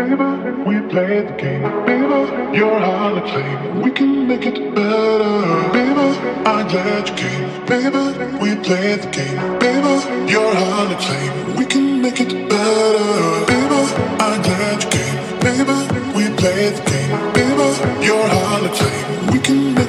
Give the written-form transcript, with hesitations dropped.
we play the game. Baby, you're hard to claim. We can make it better. Baby, I'm glad you came. Baby, we play the game. Baby, you're hard to claim. We can make it better. Baby, I'm glad you came. Baby, we play the game. Baby, you're hard to claim. We can